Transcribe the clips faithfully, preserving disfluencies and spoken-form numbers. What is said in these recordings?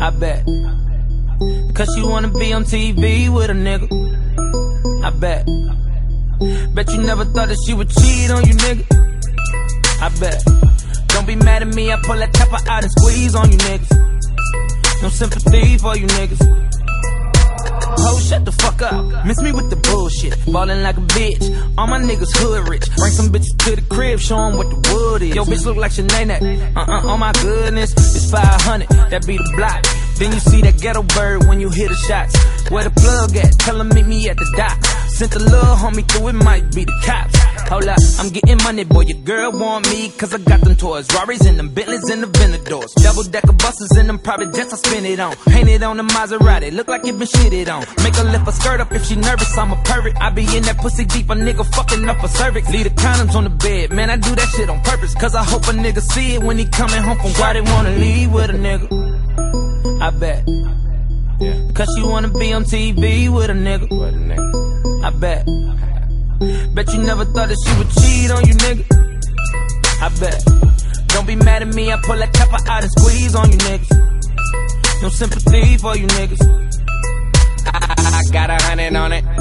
I bet. Cause she wanna be on T V with a nigga. I bet. Bet you never thought that she would cheat on you, nigga. I bet. Don't be mad at me, I pull that chopper out and squeeze on you niggas. No sympathy for you niggas. Ho, shut the fuck up. Miss me with the bullshit. Ballin' like a bitch. All my niggas hood rich. Bring some bitches to the crib, show 'em what the wood is. Yo, bitch look like Sinead. Uh-uh, oh my goodness. It's five hundred, that be the block. Then you see that ghetto bird when you hear the shots. Where the plug at? Tell 'em meet me at the dock. Sent the little homie through, it might be the cops. Hold up, I'm getting money, boy, your girl want me. Cause I got them toys, Rarries and them Bentleys and the Venadors. Double decker buses and them private jets I spin it on. Painted on the Maserati, look like it been shitted on. Make her lift her skirt up if she nervous, I'm a pervert. I be in that pussy deep, a nigga fucking up a cervix. Leave the condoms on the bed, man, I do that shit on purpose. Cause I hope a nigga see it when he coming home from why they wanna leave with a nigga. I bet. Yeah. Cause she wanna be on T V with a nigga. With a nigga. I bet. Bet you never thought that she would cheat on you, nigga. I bet. Don't be mad at me, I pull that chopper out and squeeze on you niggas. No sympathy for you niggas. I, I got a hundred on it.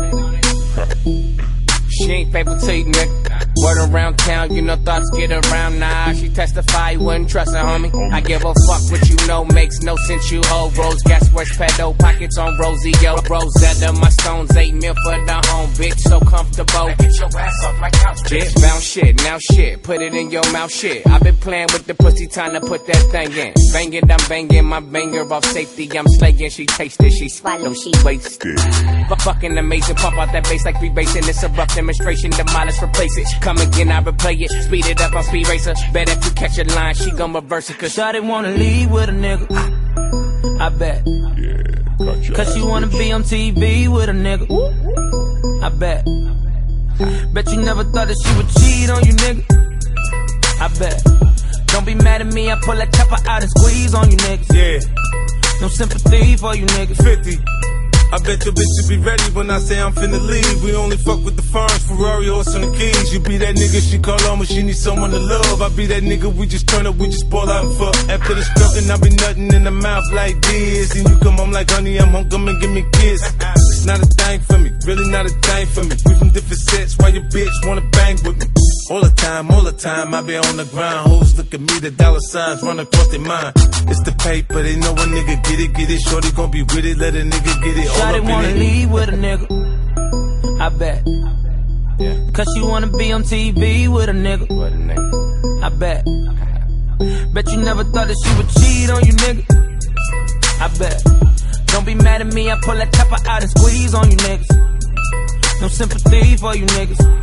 She ain't faithful to you, nigga. Word around town, you know thoughts get around. Nah, she testify, you wouldn't trust her, homie. I give a fuck what you know, makes no sense, you hold. Rose gas, where's pedo, pockets on Rosie, yo. Rosetta, my stones, eight mil for the home, bitch, so comfortable. Get your ass off my couch, bitch. Bounce shit, now shit, put it in your mouth, shit. I been playing with the pussy, time to put that thing in. Bang it, I'm banging, my banger off safety, I'm slaying. She tasted, she swallowed, she wasted. F fucking amazing, pump out that bass like rebasing. It's a rough demonstration, demolish, replace it. Come again, I replay it. Speed it up on Speed Racer. Bet if you catch a line, she gon' reverse it. Cause Shawty wanna leave with a nigga. I bet. Yeah, cause she wanna be on T V with a nigga. I bet. Bet you never thought that she would cheat on you, nigga. I bet. Don't be mad at me, I pull that chopper out and squeeze on you niggas. Yeah. No sympathy for you niggas. fifty. I bet your bitch should be ready when I say I'm finna leave. We only fuck with the firms, Ferrari, horse, and the keys. You be that nigga she call on when she need someone to love. I be that nigga we just turn up, we just ball out and fuck. After the stroking, I be nutting in the mouth like this. And you come home like honey, I'm home, come and give me a kiss. It's not a thing for me, really not a thing for me. We from different sets, why your bitch wanna bang with me? All the time, all the time, I be on the grind. Hoes look at me, the dollar signs run across their mind. It's the paper, they know a nigga get it, get it. Shorty gon' be with it, let a nigga get it. All Shawty up wanna in it. leave with a nigga. I bet. Yeah. Cause she wanna be on T V with a nigga. With a nigga. I bet. Bet you never thought that she would cheat on you, nigga. I bet. Don't be mad at me, I pull that chopper out and squeeze on you niggas. No sympathy for you niggas.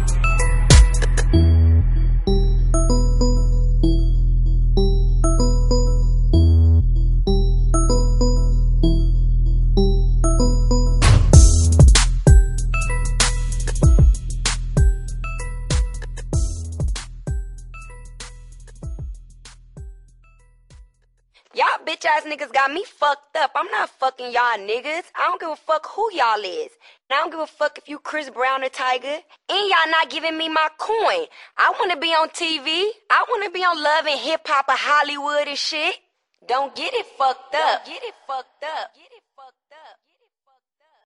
Y'all bitch ass niggas got me fucked up. I'm not fucking y'all niggas. I don't give a fuck who y'all is. And I don't give a fuck if you Chris Brown or Tiger. And y'all not giving me my coin. I wanna be on T V. I wanna be on Love and Hip Hop or Hollywood and shit. Don't get it fucked up. Don't get it fucked up.